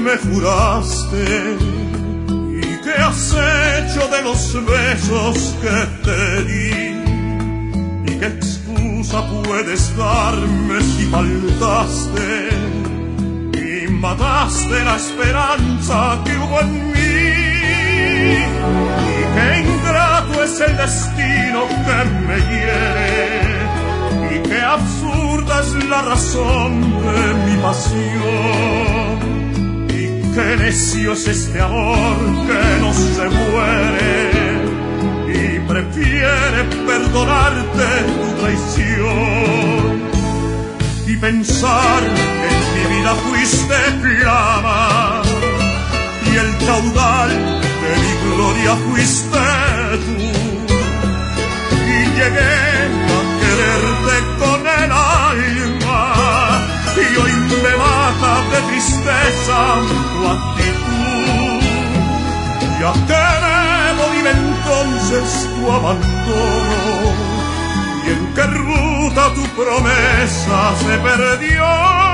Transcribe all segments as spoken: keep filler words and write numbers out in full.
me juraste y qué has hecho de los besos que te di. ¿Y qué excusa puedes darme si faltaste y mataste la esperanza que hubo en mí? Y qué ingrato es el destino que me hiere, y qué absurda es la razón de mi pasión, y qué necio es este amor que no se muere y prefiere perdonarte tu traición. Y pensar que en mi vida fuiste flama y el caudal de mi gloria fuiste tú, y llegué a quererte con el alma, y hoy me mata de tristeza tu actitud. ¿Y a qué debo dime entonces tu abandono? ¿Y en qué ruta tu promesa se perdió?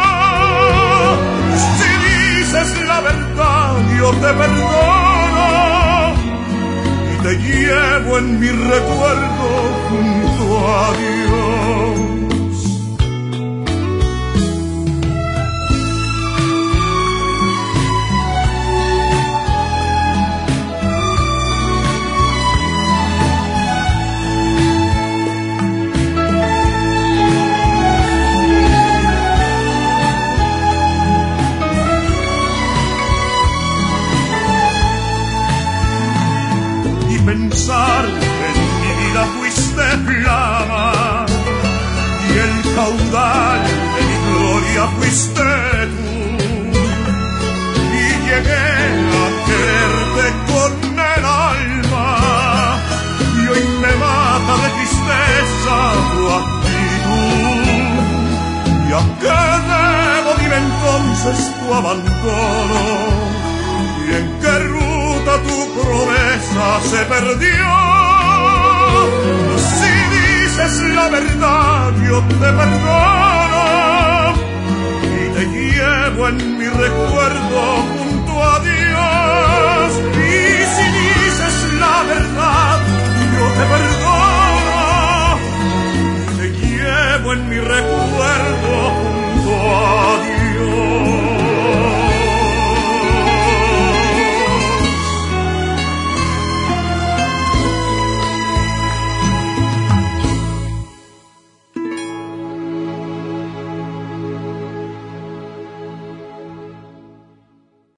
Si dices la verdad yo te perdono y te llevo en mi recuerdo junto a Dios. Pensar que en mi vida fuiste flama y el caudal de mi gloria fuiste tú, y llegué a quererte con el alma, y hoy me mata de tristeza tu actitud. ¿Y a qué debo dime entonces tu abandono? ¿Y en qué ruta tu promesa se perdió? Si dices la verdad yo te perdono y te llevo en mi recuerdo junto a Dios. Y